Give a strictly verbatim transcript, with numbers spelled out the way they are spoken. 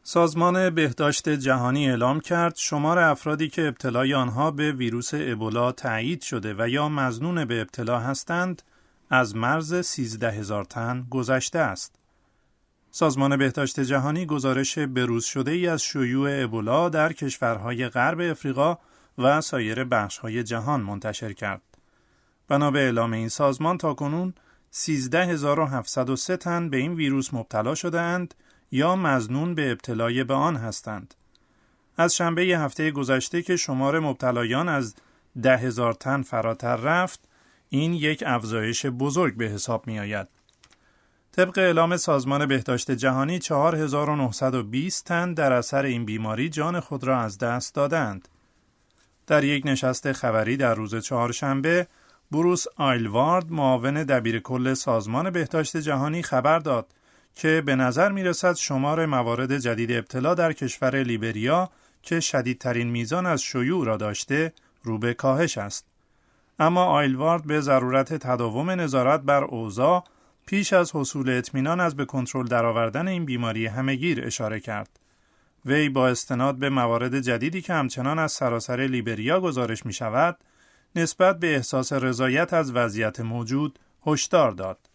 سازمان بهداشت جهانی اعلام کرد شمار افرادی که ابتلای آنها به ویروس ابولا تایید شده و یا مظنون به ابتلا هستند از مرز سیزده هزار تن گذشته است. سازمان بهداشت جهانی گزارش بروز شده ای از شیوع ابولا در کشورهای غرب افریقا و سایر بخش‌های جهان منتشر کرد. بنا به اعلام این سازمان تاکنون سیزده هزار و هفتصد و سه تن به این ویروس مبتلا شده اند یا مظنون به ابتلای به آن هستند. از شنبه هفته گذشته که شمار مبتلایان از ده هزار تن فراتر رفت، این یک افزایش بزرگ به حساب می آید. طبق اعلام سازمان بهداشت جهانی چهار هزار و نهصد و بیست تن در اثر این بیماری جان خود را از دست دادند. در یک نشست خبری در روز چهارشنبه، بروس آیلوارد معاون دبیرکل سازمان بهداشت جهانی خبر داد که به نظر می رسد شمار موارد جدید ابتلا در کشور لیبریا که شدیدترین میزان از شیوع را داشته رو به کاهش است. اما آیلوارد به ضرورت تداوم نظارت بر اوضاع پیش از حصول اطمینان از به کنترل درآوردن این بیماری همهگیر اشاره کرد. وی با استناد به موارد جدیدی که همچنان از سراسر لیبریا گزارش می شود، نسبت به احساس رضایت از وضعیت موجود هشدار داد.